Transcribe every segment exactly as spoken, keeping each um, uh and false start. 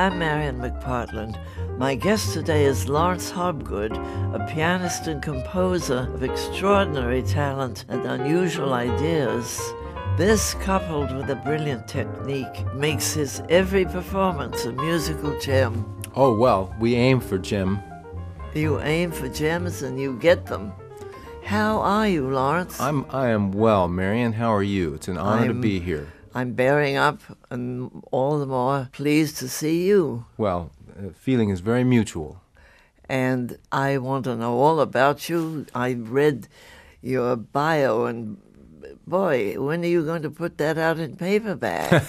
I'm Marian McPartland. My guest today is Lawrence Hobgood, a pianist and composer of extraordinary talent and unusual ideas. This, coupled with a brilliant technique, makes his every performance a musical gem. Oh, well, we aim for gem. You aim for gems and you get them. How are you, Lawrence? I'm, I am well, Marian. How are you? It's an honor I'm, to be here. I'm bearing up and all the more pleased to see you. Well, the feeling is very mutual. And I want to know all about you. I read your bio and boy, when are you going to put that out in paperback?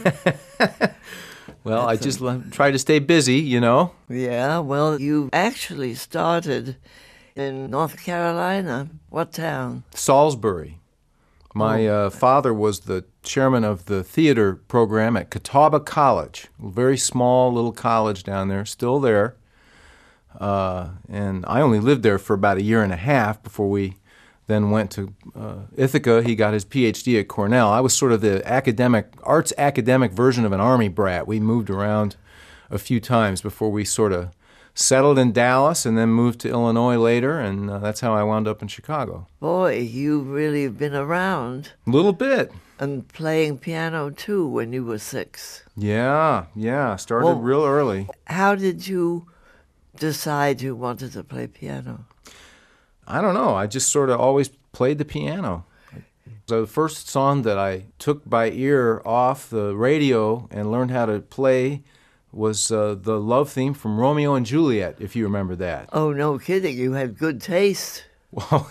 Well, That's I just a, l- try to stay busy, you know. Yeah, well, you actually started in North Carolina. What town? Salisbury. My Oh. uh, father was the chairman of the theater program at Catawba College, a very small little college down there, still there. Uh, and I only lived there for about a year and a half before we then went to uh, Ithaca. He got his P H D at Cornell. I was sort of the academic, arts academic version of an Army brat. We moved around a few times before we sort of settled in Dallas and then moved to Illinois later, and uh, that's how I wound up in Chicago. Boy, you've really been around. A little bit. And playing piano, too, when you were six. Yeah, yeah. Started Well, real early. How did you decide you wanted to play piano? I don't know. I just sort of always played the piano. So the first song that I took by ear off the radio and learned how to play was uh, the love theme from Romeo and Juliet, if you remember that. Oh, no kidding. You had good taste. Well,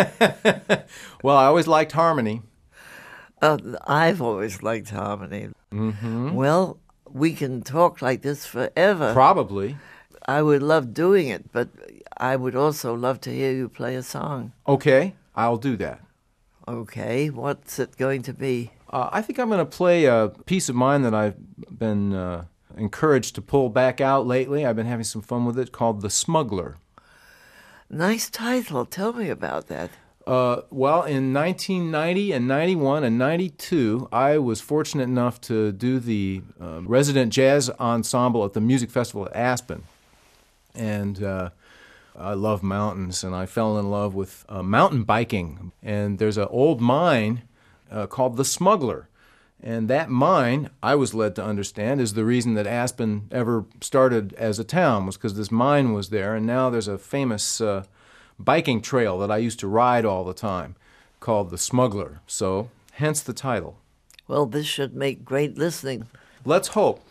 well I always liked harmony. Uh, I've always liked harmony. Mm-hmm. Well, we can talk like this forever. Probably. I would love doing it, but I would also love to hear you play a song. Okay, I'll do that. Okay, what's it going to be? Uh, I think I'm going to play a piece of mine that I've been uh, encouraged to pull back out lately. I've been having some fun with it, called The Smuggler. Nice title. Tell me about that. Uh, well, in nineteen ninety and ninety-one and ninety-two, I was fortunate enough to do the uh, resident jazz ensemble at the music festival at Aspen. And uh, I love mountains, and I fell in love with uh, mountain biking. And there's an old mine uh, called the Smuggler. And that mine, I was led to understand, is the reason that Aspen ever started as a town, was because this mine was there. And now there's a famous uh, biking trail that I used to ride all the time called the Smuggler. So, hence the title. Well, this should make great listening. Let's hope.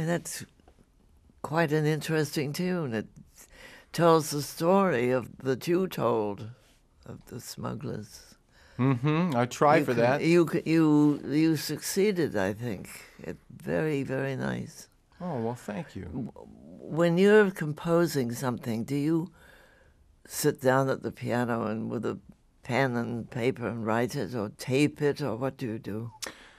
that's quite an interesting tune. It tells the story of that you told of the smugglers. Mm-hmm. I tried you for can, that. You you you succeeded, I think. It, very very nice. Oh well, thank you. When you're composing something, do you sit down at the piano and with a pen and paper and write it, or tape it, or what do you do?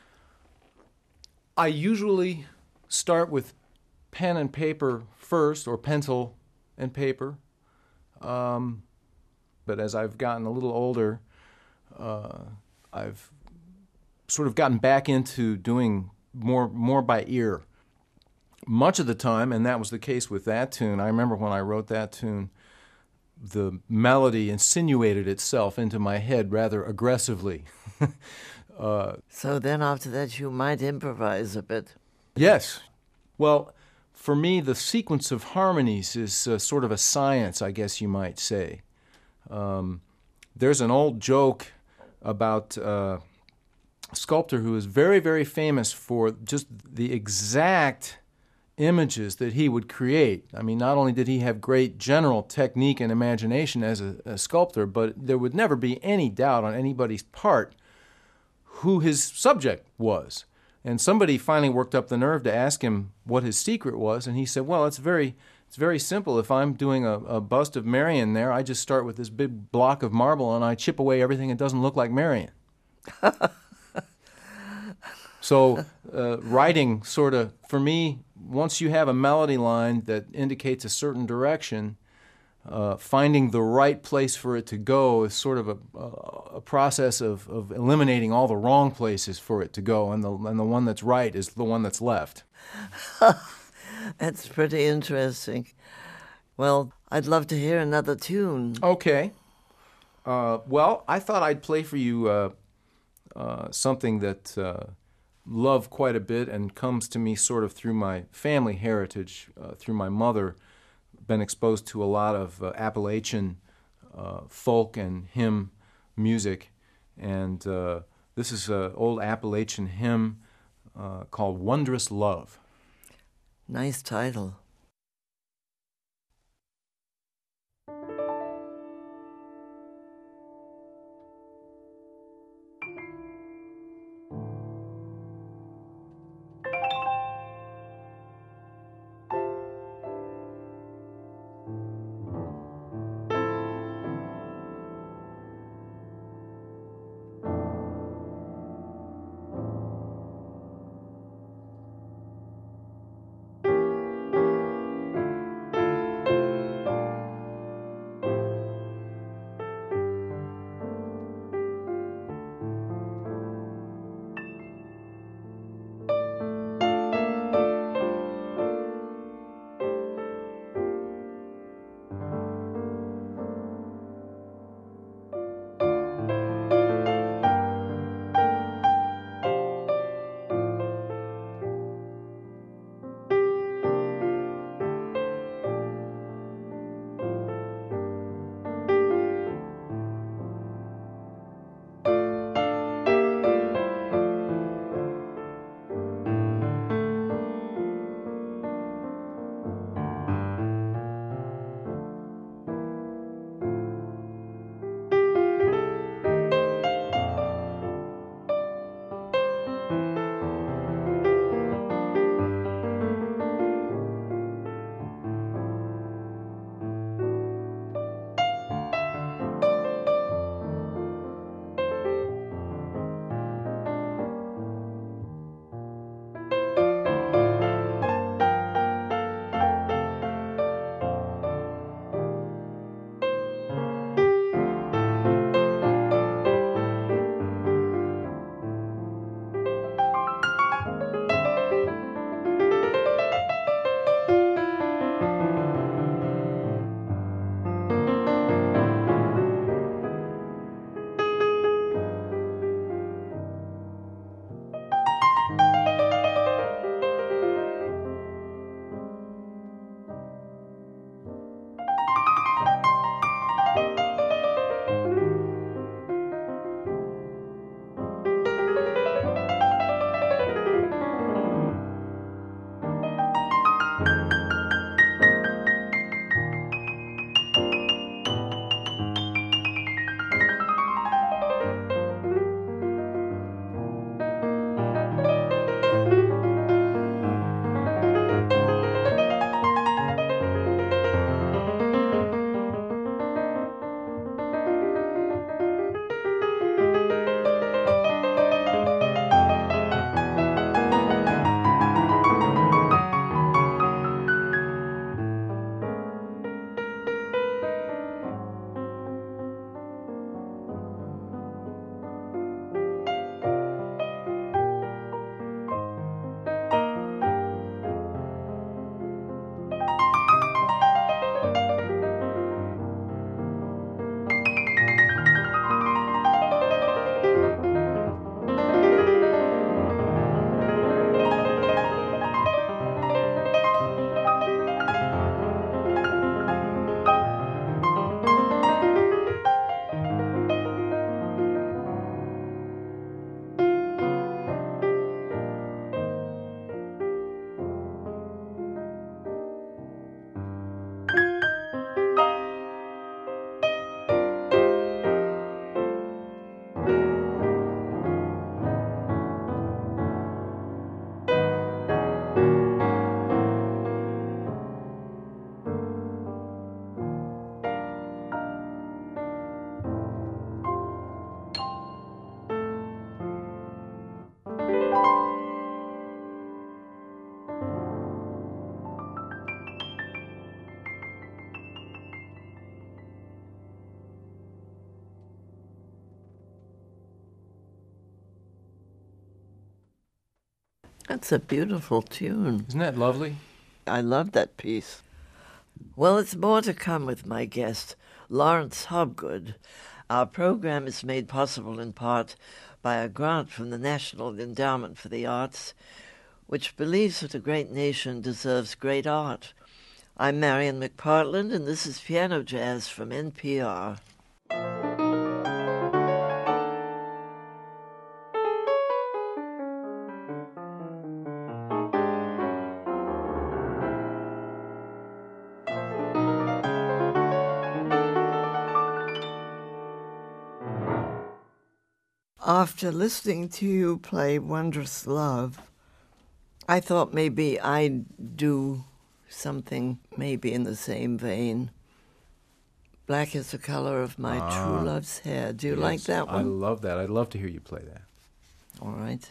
I usually start with pen and paper first, or pencil and paper. Um, but as I've gotten a little older, uh, I've sort of gotten back into doing more more by ear. Much of the time, and that was the case with that tune, I remember when I wrote that tune, the melody insinuated itself into my head rather aggressively. uh, so then after that you might improvise a bit. Yes. Well, for me, the sequence of harmonies is uh, sort of a science, I guess you might say. Um, there's an old joke about uh, a sculptor who is very, very famous for just the exact images that he would create. I mean, not only did he have great general technique and imagination as a, a sculptor, but there would never be any doubt on anybody's part who his subject was. And somebody finally worked up the nerve to ask him what his secret was, and he said, well, it's very it's very simple. If I'm doing a, a bust of Marion there, I just start with this big block of marble and I chip away everything that doesn't look like Marion. So uh, writing sort of, for me, once you have a melody line that indicates a certain direction, uh, finding the right place for it to go is sort of a, a process of, of eliminating all the wrong places for it to go, and the, and the one that's right is the one that's left. That's pretty interesting. Well, I'd love to hear another tune. Okay. Uh, well, I thought I'd play for you uh, uh, something that uh, love quite a bit and comes to me sort of through my family heritage, uh, through my mother. Been exposed to a lot of uh, Appalachian uh, folk and hymn music, and uh, this is an old Appalachian hymn uh, called Wondrous Love. Nice title. That's a beautiful tune. Isn't that lovely? I love that piece. Well, it's more to come with my guest, Lawrence Hobgood. Our program is made possible in part by a grant from the National Endowment for the Arts, which believes that a great nation deserves great art. I'm Marian McPartland, and this is Piano Jazz from N P R. After listening to you play Wondrous Love, I thought maybe I'd do something maybe in the same vein. Black is the color of my ah, true love's hair. Do you yes, like that one? I love that. I'd love to hear you play that. All right.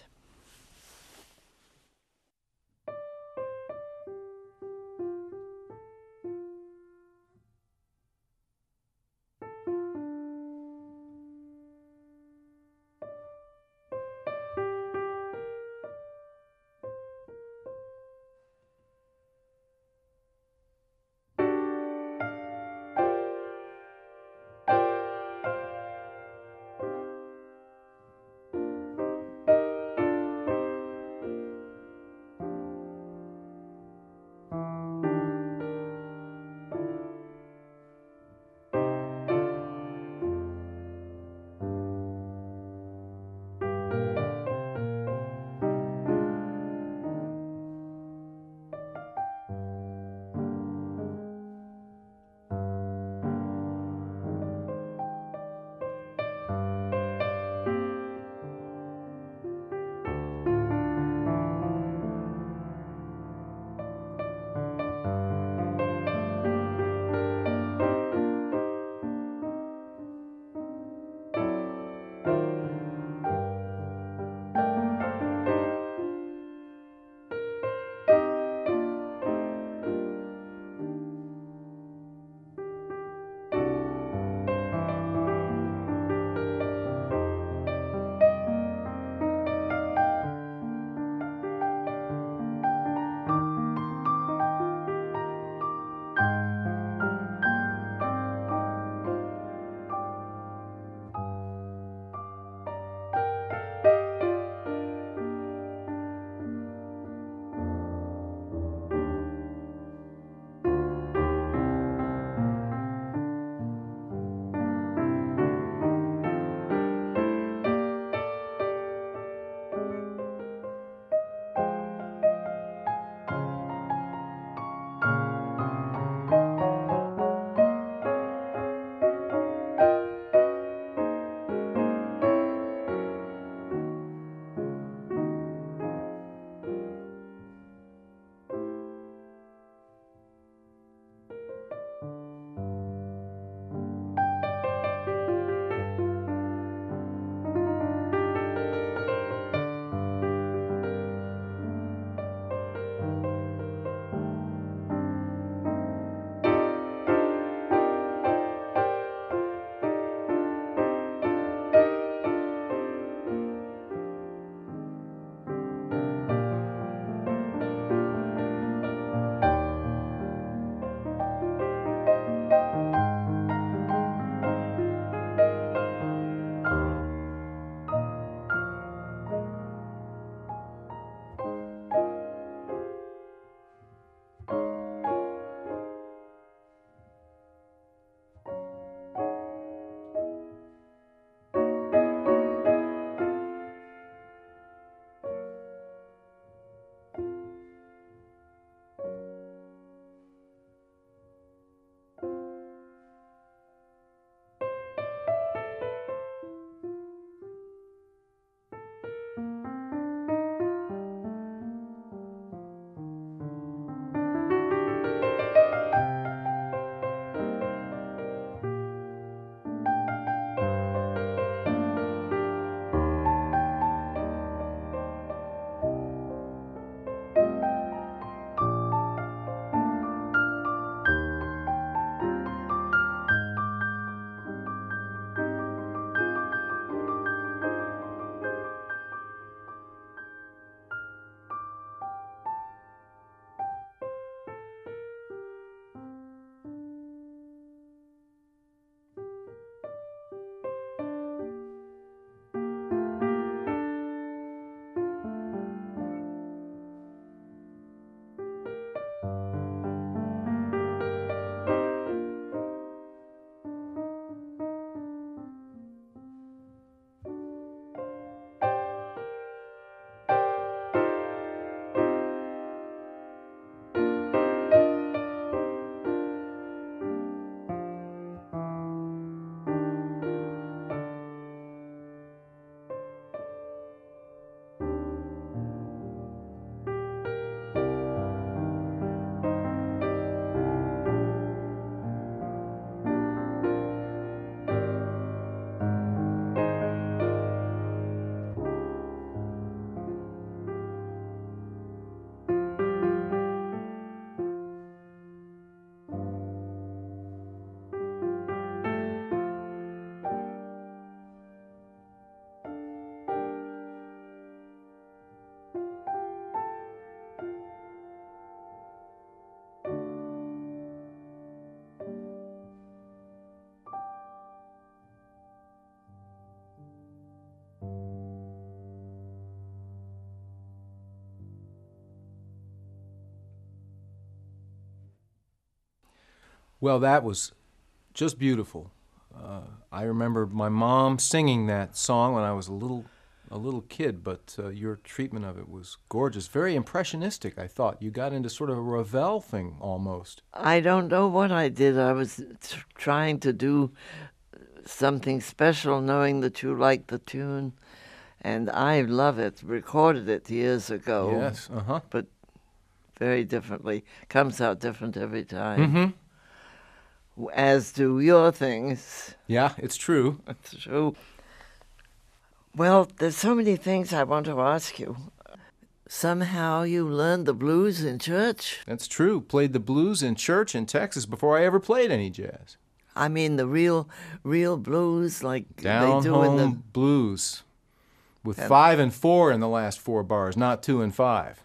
Well, that was just beautiful. Uh, I remember my mom singing that song when I was a little a little kid, but uh, your treatment of it was gorgeous. Very impressionistic, I thought. You got into sort of a Ravel thing almost. I don't know what I did. I was t- trying to do something special, knowing that you liked the tune, and I love it. Recorded it years ago. Yes, uh-huh. But very differently. Comes out different every time. Mm-hmm. As do your things. Yeah, it's true. It's true. Well, there's so many things I want to ask you. Somehow you learned the blues in church? That's true. Played the blues in church in Texas before I ever played any jazz. I mean the real real blues like Down they do home in the... blues. With And- five and four in the last four bars, not two and five.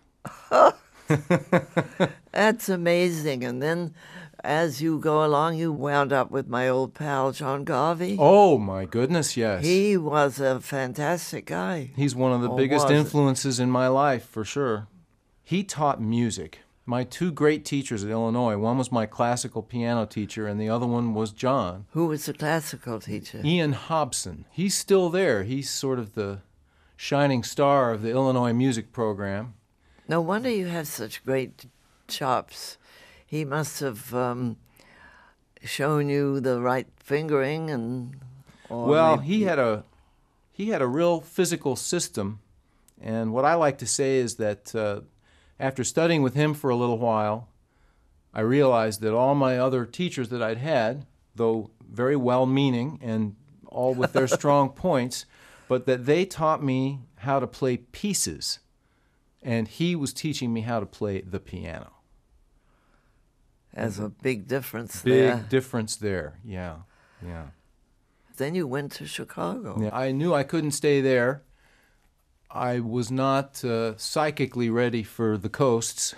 That's amazing. And then as you go along, you wound up with my old pal, John Garvey. Oh, my goodness, yes. He was a fantastic guy. He's one of the Or biggest was. influences in my life, for sure. He taught music. My two great teachers at Illinois, one was my classical piano teacher, and the other one was John. Who was the classical teacher? Ian Hobson. He's still there. He's sort of the shining star of the Illinois music program. No wonder you have such great chops. He must have um, shown you the right fingering and. Or Well, maybe- he had a he had a real physical system, and what I like to say is that uh, after studying with him for a little while, I realized that all my other teachers that I'd had, though very well-meaning and all with their strong points, but that they taught me how to play pieces, and he was teaching me how to play the piano. There's a big difference Big there. difference there, yeah, yeah. Then you went to Chicago. Yeah, I knew I couldn't stay there. I was not uh, psychically ready for the coasts.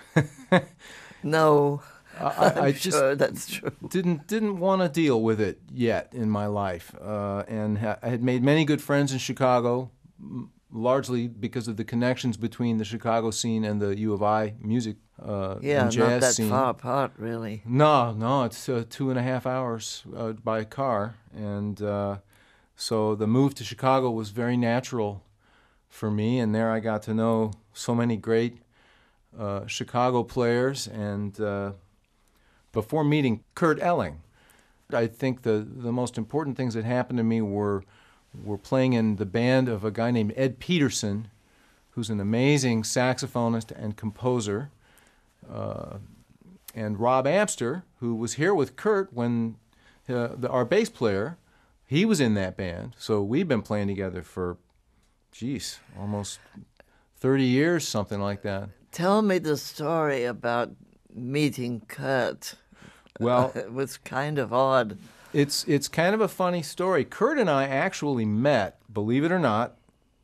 No, I, I, I I'm just sure that's true. didn't didn't want to deal with it yet in my life, uh, and ha- I had made many good friends in Chicago, m- largely because of the connections between the Chicago scene and the U of I music uh, Yeah, and jazz not that scene. far apart, really. No, no, it's uh, two and a half hours uh, by car, and uh, so the move to Chicago was very natural for me, and there I got to know so many great uh, Chicago players, and uh, before meeting Kurt Elling, I think the, the most important things that happened to me were were playing in the band of a guy named Ed Peterson, who's an amazing saxophonist and composer, uh, and Rob Amster, who was here with Kurt when uh, the, our bass player, he was in that band. So we've been playing together for, geez, almost thirty years, something like that. Tell me the story about meeting Kurt. Well, It was kind of odd. It's it's kind of a funny story. Kurt and I actually met, believe it or not.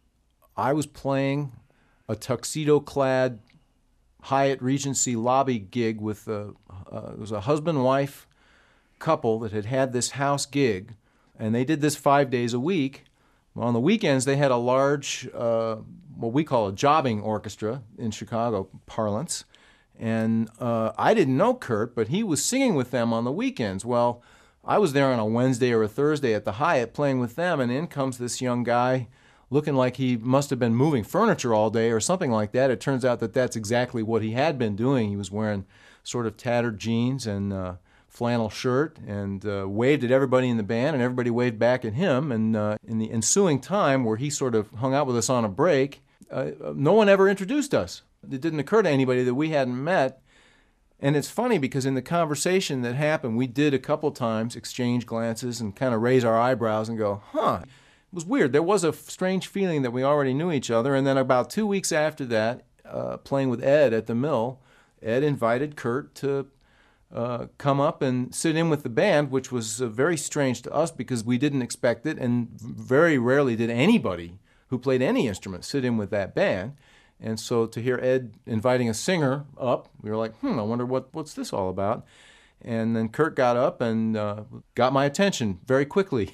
I was playing a tuxedo-clad Hyatt Regency lobby gig with a, uh, it was a husband-wife couple that had had this house gig, and they did this five days a week. Well, on the weekends, they had a large, uh, what we call a jobbing orchestra in Chicago parlance, and uh, I didn't know Kurt, but he was singing with them on the weekends. Well, I was there on a Wednesday or a Thursday at the Hyatt playing with them, and in comes this young guy looking like he must have been moving furniture all day or something like that. It turns out that that's exactly what he had been doing. He was wearing sort of tattered jeans and uh, flannel shirt and uh, waved at everybody in the band, and everybody waved back at him. And uh, in the ensuing time where he sort of hung out with us on a break, uh, no one ever introduced us. It didn't occur to anybody that we hadn't met. And it's funny because in the conversation that happened, we did a couple times exchange glances and kind of raise our eyebrows and go, huh. It was weird. There was a strange feeling that we already knew each other. And then about two weeks after that, uh, playing with Ed at the Mill, Ed invited Kurt to uh, come up and sit in with the band, which was uh, very strange to us because we didn't expect it. And very rarely did anybody who played any instrument sit in with that band. And so to hear Ed inviting a singer up, we were like, hmm, I wonder what, what's this all about? And then Kurt got up and uh, got my attention very quickly.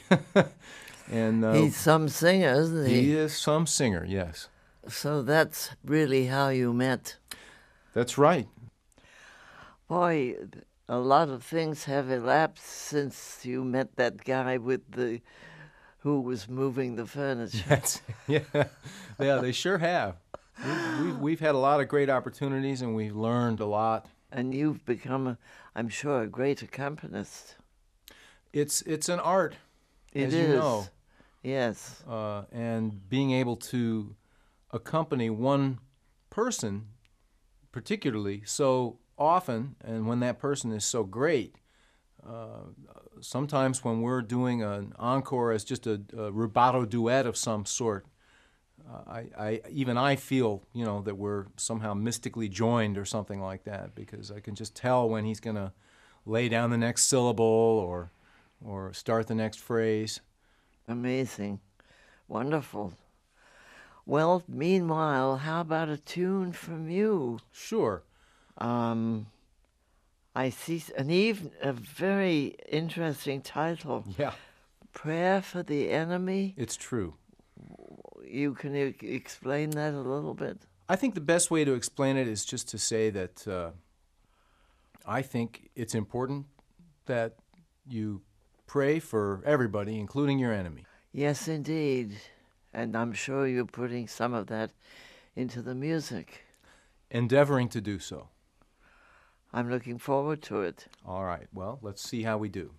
and uh, He's some singer, isn't he? he is some singer, yes. So that's really how you met. That's right. Boy, a lot of things have elapsed since you met that guy with the who was moving the furniture. That's, yeah, yeah, they sure have. We've, we've, we've had a lot of great opportunities, and we've learned a lot. And you've become, a, I'm sure, a great accompanist. It's it's an art, It as is. you know. Yes. Uh, and being able to accompany one person particularly so often, and when that person is so great, uh, sometimes when we're doing an encore as just a, a rubato duet of some sort, uh, I, I even I feel, you know, that we're somehow mystically joined or something like that, because I can just tell when he's going to lay down the next syllable or or start the next phrase. Amazing. Wonderful. Well, meanwhile, how about a tune from you? Sure. Um, I see an even a very interesting title. Yeah. Prayer for the Enemy. It's true. You can e- explain that a little bit? I think the best way to explain it is just to say that uh, I think it's important that you pray for everybody, including your enemy. Yes, indeed. And I'm sure you're putting some of that into the music. Endeavoring to do so. I'm looking forward to it. All right. Well, let's see how we do.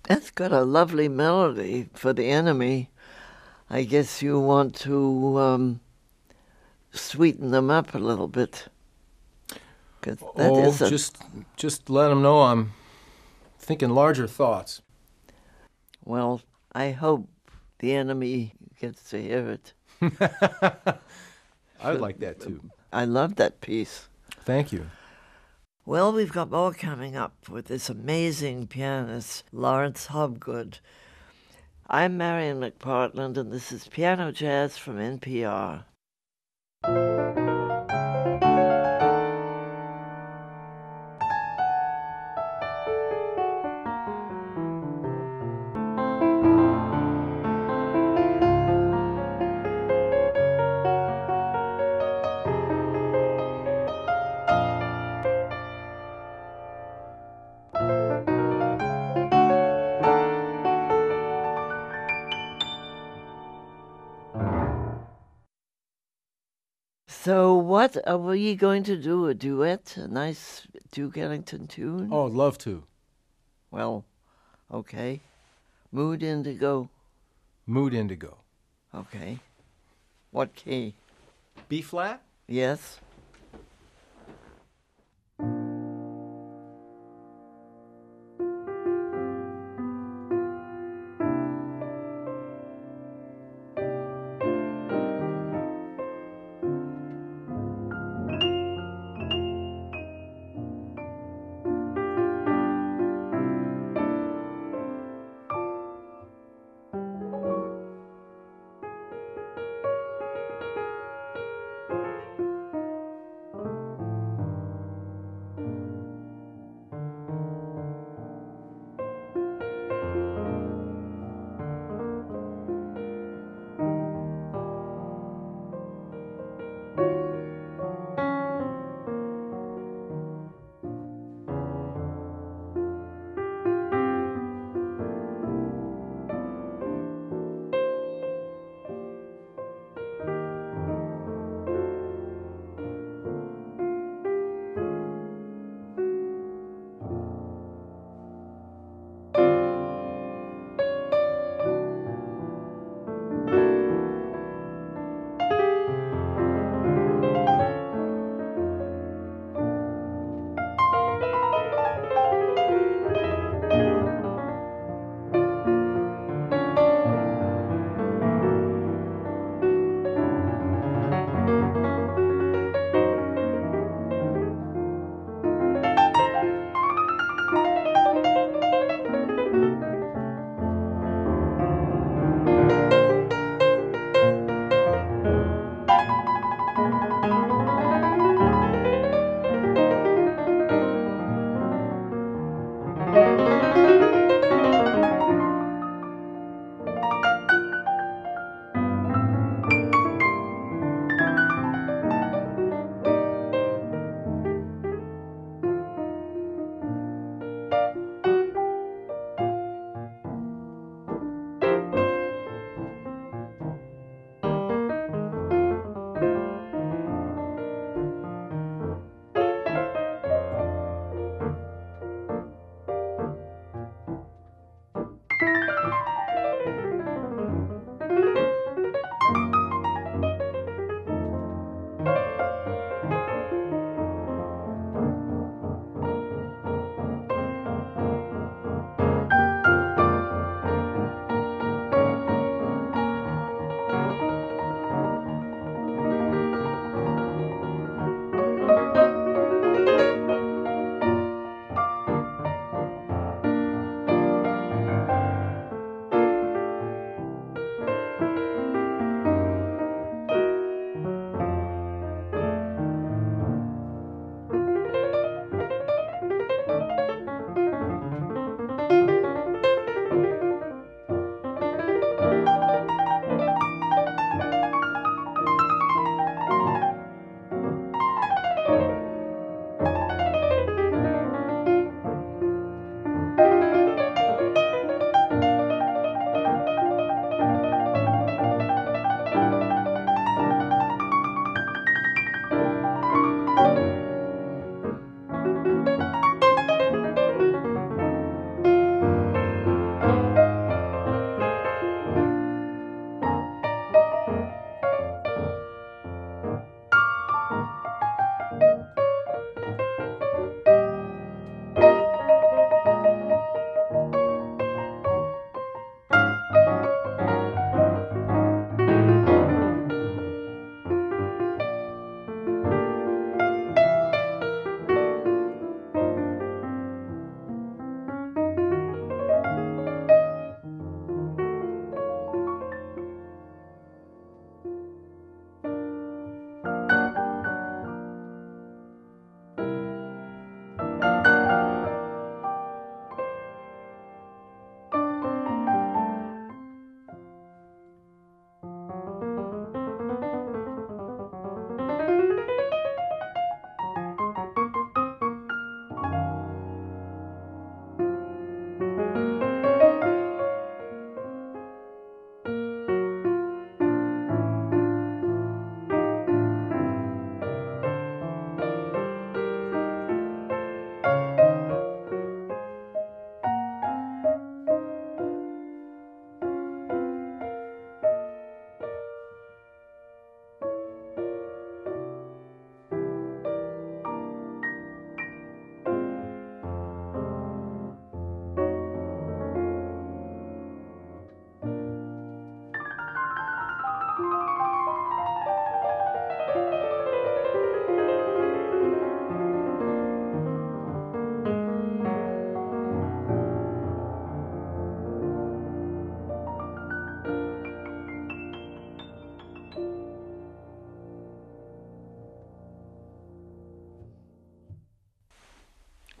That's got a lovely melody for the enemy. I guess you want to um, sweeten them up a little bit. 'Cause that oh, is a, just just let them know I'm thinking larger thoughts. well, I hope the enemy gets to hear it. I would like that too. I love that piece. Thank you. Well, we've got more coming up with this amazing pianist, Lawrence Hobgood. I'm Marion McPartland, and this is Piano Jazz from N P R. So what are we going to do? A duet? A nice Duke Ellington tune? Oh, I'd love to. Well, okay. Mood Indigo. Mood Indigo. Okay. What key? B flat? Yes.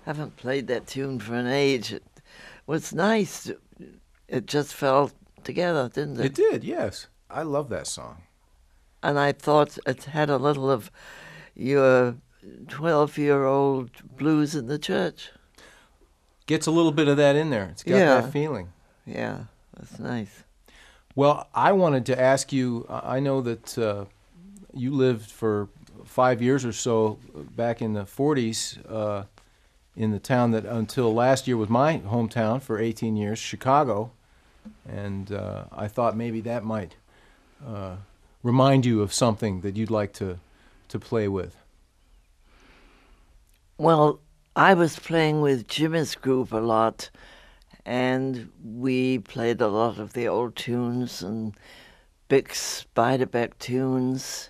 haven't played that tune for an age. It was nice. It just fell together, didn't it? It did, yes. I love that song. And I thought it had a little of your twelve-year-old blues in the church. Gets a little bit of that in there. It's got Yeah. that feeling. Yeah, that's nice. Well, I wanted to ask you, I know that uh, you lived for five years or so back in the forties uh, in the town that until last year was my hometown for eighteen years, Chicago. And uh, I thought maybe that might uh, remind you of something that you'd like to, to play with. Well, I was playing with Jimmy's group a lot, and we played a lot of the old tunes and Bix Beiderbecke tunes.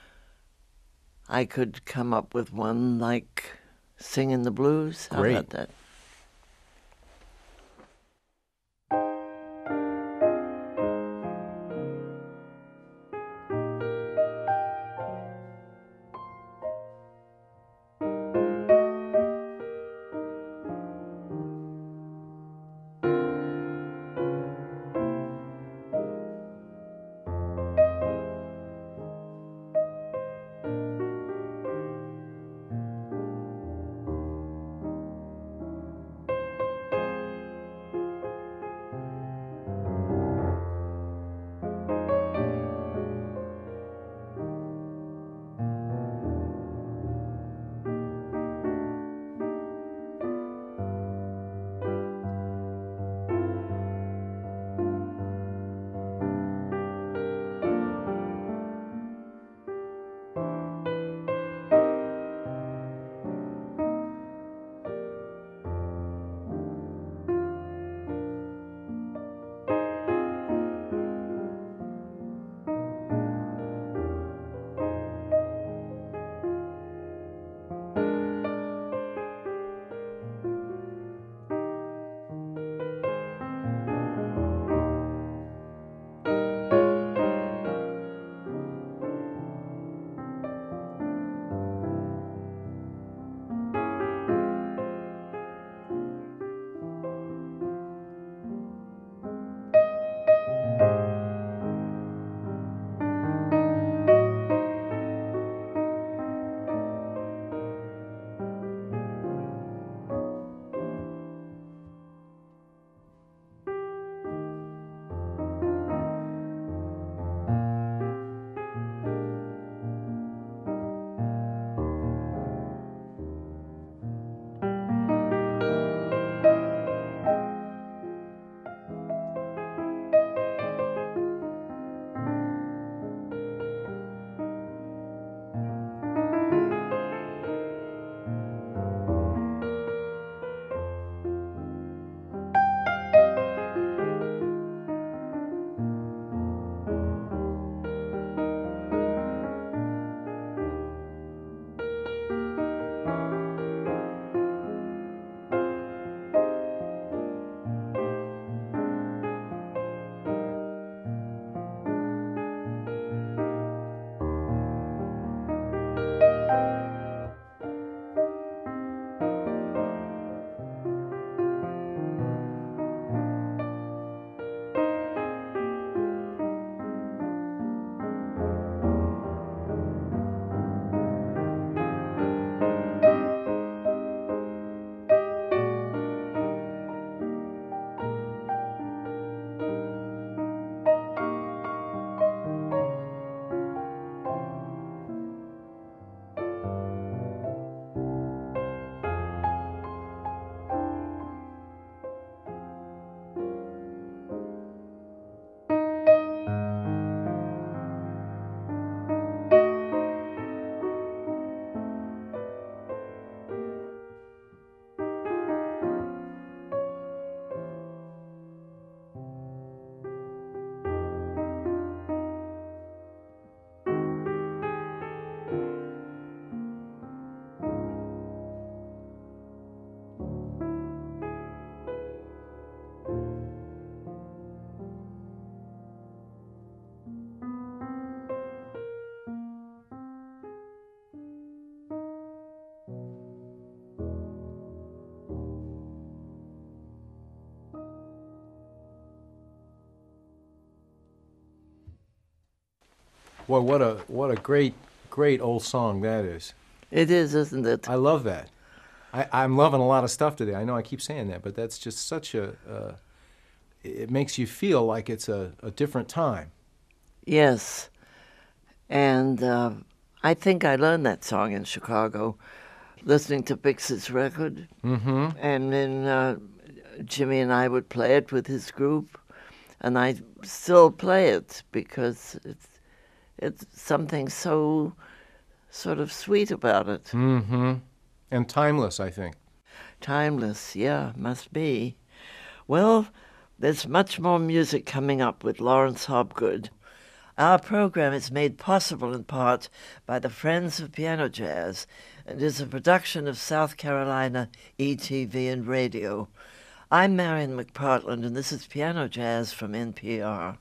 I could come up with one like Singing the Blues. How Great. about that? Boy, what a what a great great old song that is. It is, isn't it? I love that. I, I'm loving a lot of stuff today. I know I keep saying that, but that's just such a. Uh, it makes you feel like it's a, a different time. Yes. And uh, I think I learned that song in Chicago, listening to Bix's record. Mm-hmm. And then uh, Jimmy and I would play it with his group. And I still play it because it's, it's something so sort of sweet about it. Mm-hmm. And timeless, I think. Timeless, yeah, must be. Well, there's much more music coming up with Lawrence Hobgood. Our program is made possible in part by the Friends of Piano Jazz and is a production of South Carolina E T V and Radio. I'm Marion McPartland, and this is Piano Jazz from N P R.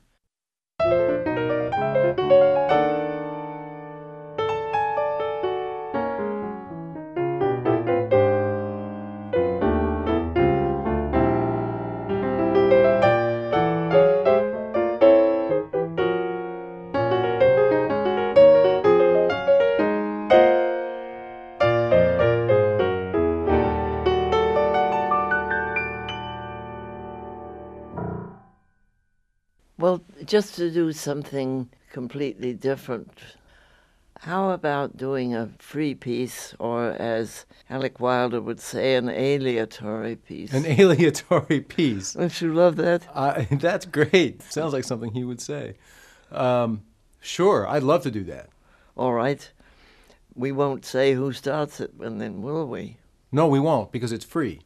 Well, just to do something completely different, how about doing a free piece, or as Alec Wilder would say, an aleatory piece? An aleatory piece. Don't you love that? Uh, that's great. Sounds like something he would say. Um, sure, I'd love to do that. All right. We won't say who starts it, and then will we? No, we won't, because it's free.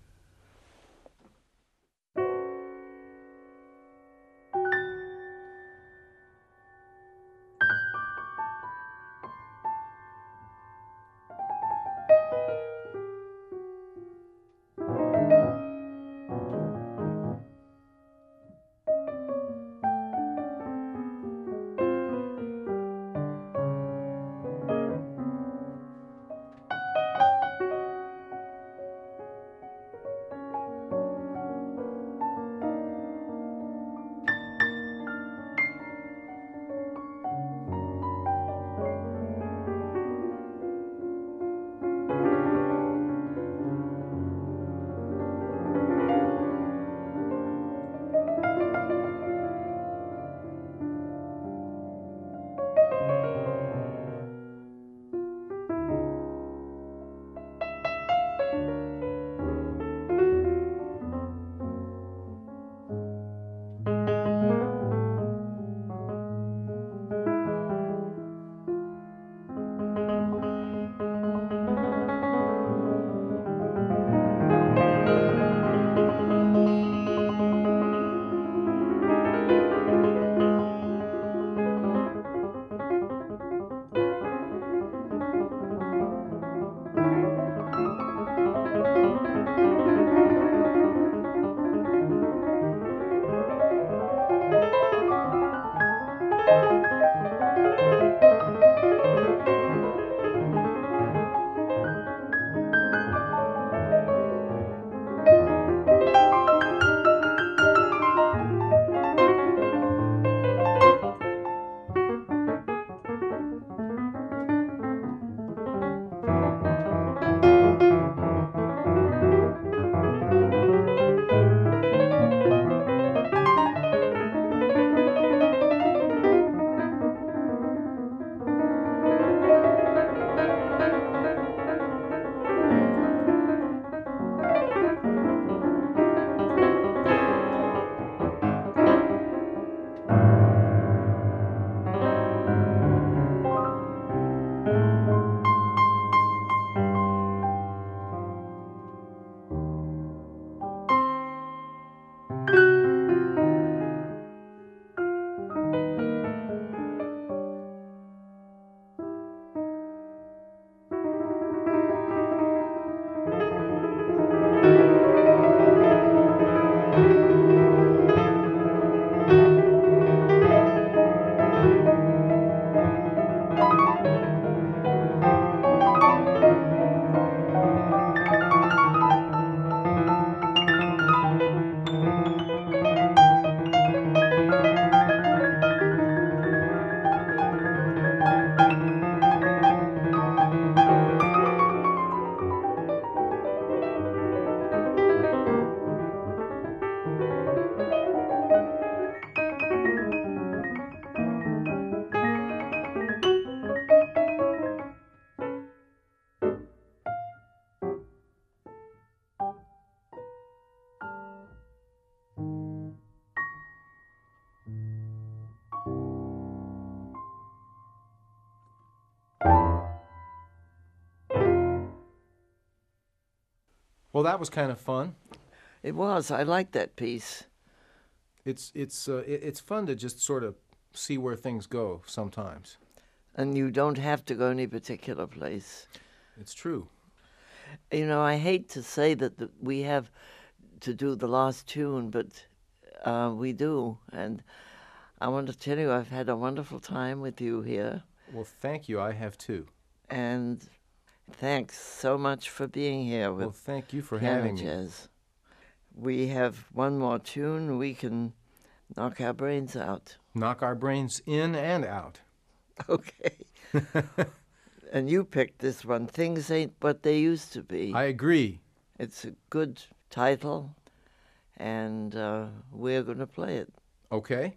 Well, that was kind of fun. It was. I liked that piece. It's it's uh, it, it's fun to just sort of see where things go sometimes. And you don't have to go any particular place. It's true. You know, I hate to say that the, we have to do the last tune, but uh, we do. And I want to tell you, I've had a wonderful time with you here. Well, thank you. I have too. And thanks so much for being here with Well, thank you for Piano having me. Jazz. We have one more tune. We can knock our brains out. Knock our brains in and out. Okay. And you picked this one, Things Ain't What They Used to Be. I agree. It's a good title, and uh, we're going to play it. Okay.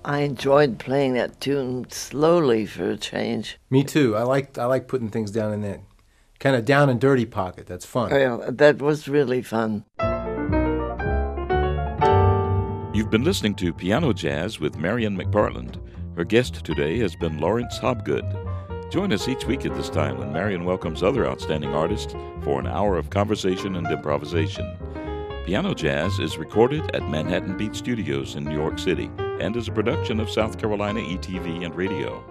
I enjoyed playing that tune slowly for a change. Me too. I like I like putting things down in that kind of down and dirty pocket. That's fun. Oh, yeah, that was really fun. You've been listening to Piano Jazz with Marian McPartland. Her guest today has been Lawrence Hobgood. Join us each week at this time when Marian welcomes other outstanding artists for an hour of conversation and improvisation. Piano Jazz is recorded at Manhattan Beat Studios in New York City and is a production of South Carolina E T V and Radio.